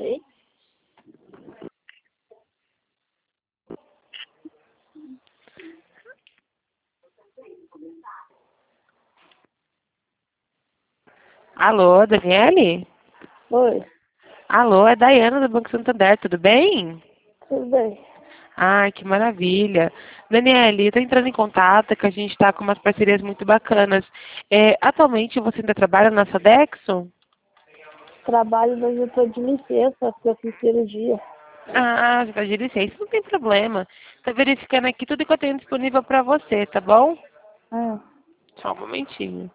sei. Alô, Daniele? Oi, Alô, é Daiana do Banco Santander, tudo bem? tudo bem? Ai, que maravilha. Daniele, estou entrando em contato que a gente está com umas parcerias muito bacanas. Atualmente você ainda trabalha na Sodexo? Trabalho, mas eu tô de licença, porque eu fiz cirurgia. Ah, você está de licença, não tem problema. Estou verificando aqui tudo que eu tenho disponível para você, tá bom? Ah, Só um momentinho.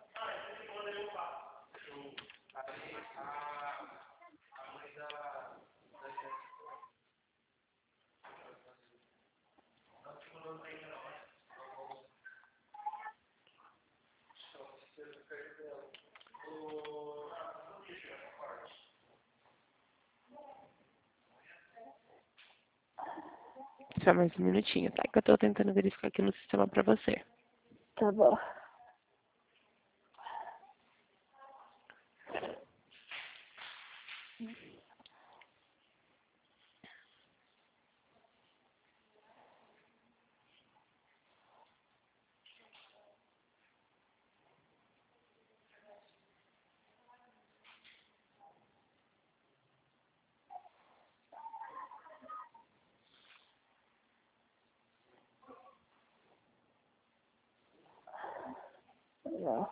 Só mais um minutinho, tá? Que eu estou tentando verificar aqui no sistema para você. tá bom. Não.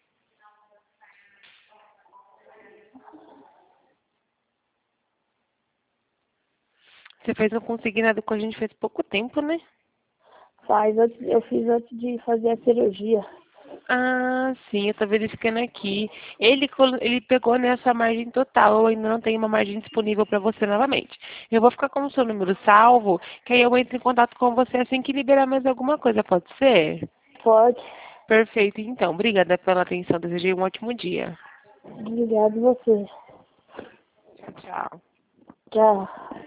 Você fez um consignado com a gente faz pouco tempo, né? Eu fiz antes de fazer a cirurgia. Ah, sim, eu tô verificando aqui. Ele pegou nessa margem total, eu ainda não tenho uma margem disponível para você novamente. Eu vou ficar com o seu número salvo, que aí eu entro em contato com você assim que liberar mais alguma coisa, pode ser? Pode. Perfeito, então. Obrigada pela atenção. Desejei um ótimo dia. Obrigado você. Tchau, tchau. Tchau.